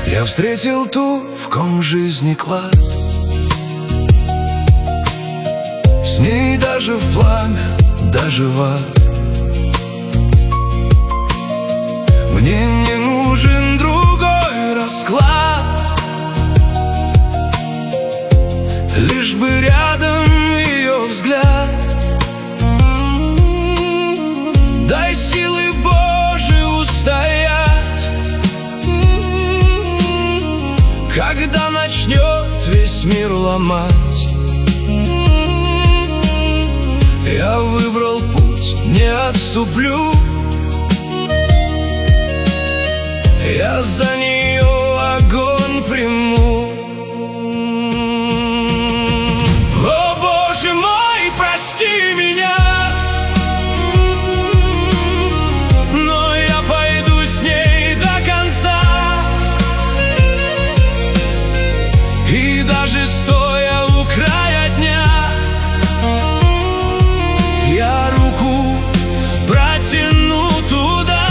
Я встретил ту, в ком жизни клад. С ней даже в пламя, даже в ад. Мне не нужен другой расклад, лишь бы рядом ее взгляд. Дай силы Божьей устоять, когда начнет весь мир ломать. Я выбрал путь, не отступлю. Я за нее огонь приму. О, Боже мой, прости меня, но я пойду с ней до конца. И даже стоя у края дня, я руку протяну туда,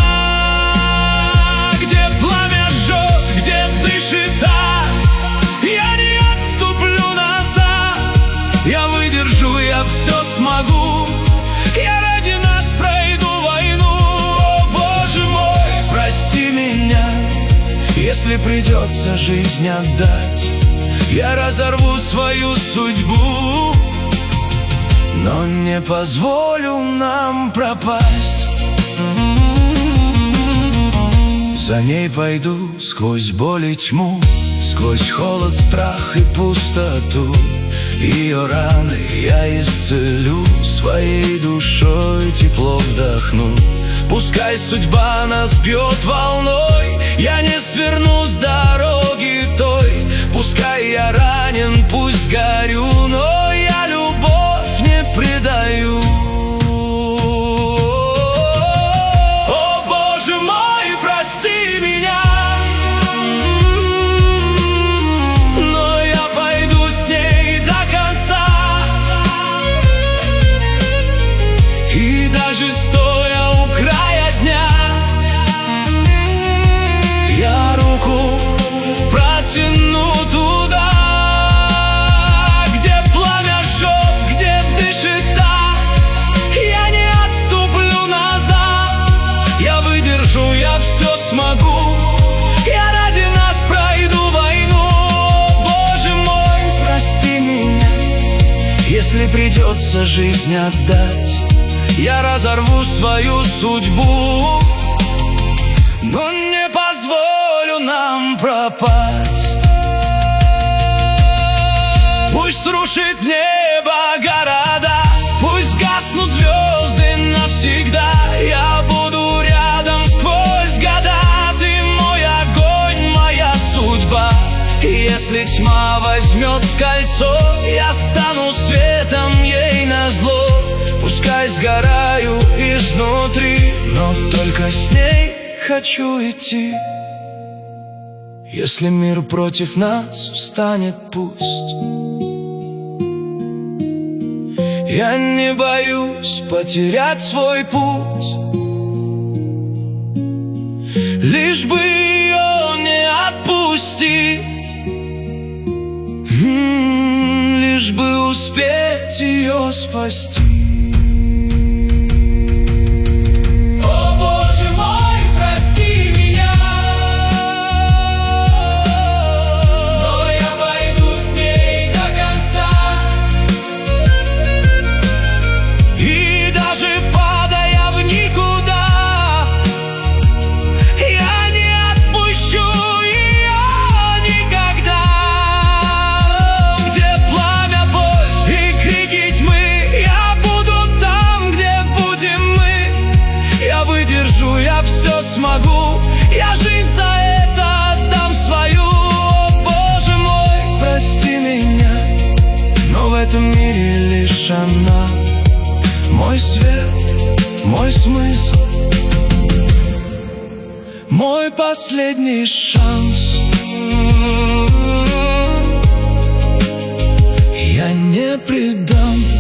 где пламя жжет, где дышит так. Я не отступлю назад, я выдержу, я все смогу. Я ради нас пройду войну. О, Боже мой, прости меня, если придется жизнь отдать. Я разорву свою судьбу, но не позволю нам пропасть. За ней пойду сквозь боль и тьму, сквозь холод, страх и пустоту. Ее раны я исцелю, своей душой тепло вдохну. Пускай судьба нас бьет волной, я не сверну с дороги той. Пускай я ранен, пусть горю, но я любовь не предаю. О, Боже мой, прости меня, но я пойду с ней до конца. И даже стоя у края дня, я руку протяну туда, где пламя жжет, где дышит так. Я не отступлю назад, я выдержу, я все смогу. Я ради нас пройду войну. Боже мой, прости меня, если придется жизнь отдать. Я разорву свою судьбу, но не позволю нам пропасть. Пусть рушит небо города, пусть гаснут звезды навсегда. Я буду рядом сквозь года. Ты мой огонь, моя судьба. И если тьма возьмет в кольцо, я стану светом ей назло. Пускай сгораю изнутри, но только с ней хочу идти. Если мир против нас встанет, пусть. Я не боюсь потерять свой путь, лишь бы ее не отпустить, лишь бы успеть ее спасти. Я все смогу, я жизнь за это отдам свою. О, Боже мой, прости меня, но в этом мире лишь она. Мой свет, мой смысл, мой последний шанс. Я не предам.